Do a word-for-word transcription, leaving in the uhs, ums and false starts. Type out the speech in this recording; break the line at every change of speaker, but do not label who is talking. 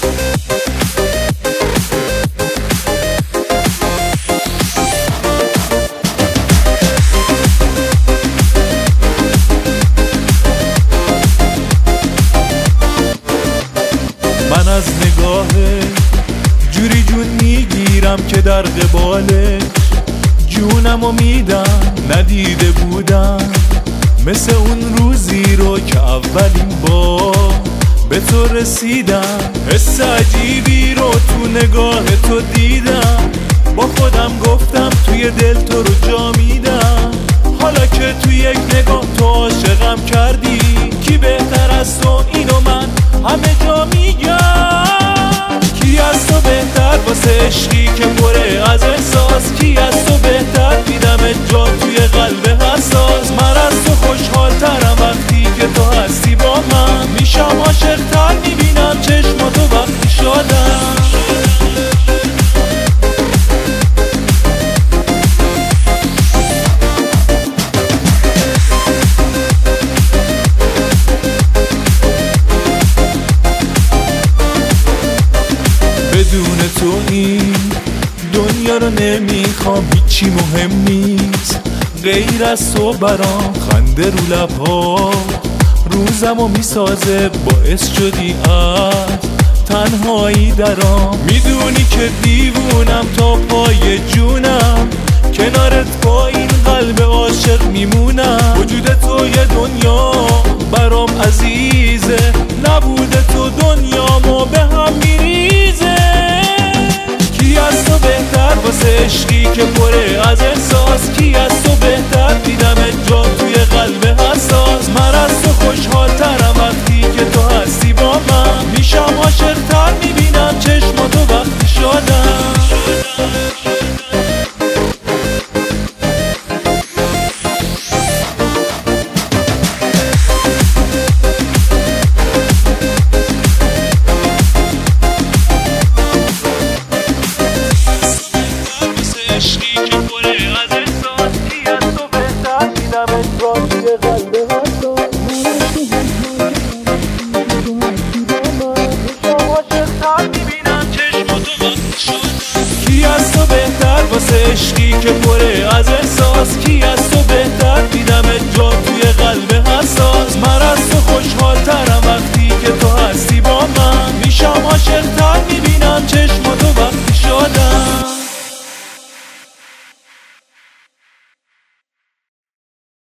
من از نگاهه جوری جون میگیرم که در قبالش جونمو میدم. ندیده بودم مثل اون روزی رو که اولین بار به تو رسیدم. حس عجیبی رو تو نگاه تو دیدم، با خودم گفتم توی دل تو رو جا میدم. حالا که تو یک نگاه تو عاشقم کردی، کی بهتر از تو اینو من همه جا میگم. کی از تو بهتر واسه عشقی که پره از احساس، کی از تو بهتر میدم جا توی قلب حساس. من از تو خوشحال ترم وقتی که تو هستی با من، میشم عاشق تر میبینم چشماتو وقتی شادم. بدون تو این دنیا رو نمیخوام، هیچی مهم نیست غیر از تو برام. خنده رو لبها روزمو میسازه، باعث شدی از تنهایی درام. میدونی که دیوونم تا پای جونم، کنارت با این قلب عاشق میمونم. وجود تو یه دنیا برام عزیزه، نبوده تو دنیامو به هم میریزه. کی از تو بهتر واسه عشقی که پره از احساس، کی از تو بهتر دیدم جا توی قلب حساس. من از تو خوشحال ترم وقتی که تو هستی با من، میشم عاشق تر میبینم چشماتو وقتی شادم. عشقی که پره از احساس، کی از تو بهتر دیدم جا توی قلب حساس. کی از تو بهتر واسه عشقی که پره از احساس، کی از تو بهتر دیدم جا توی قلب حساس. من از تو خوشحال ترم وقتی که تو هستی با من، میشم عاشق تر میبینم چشم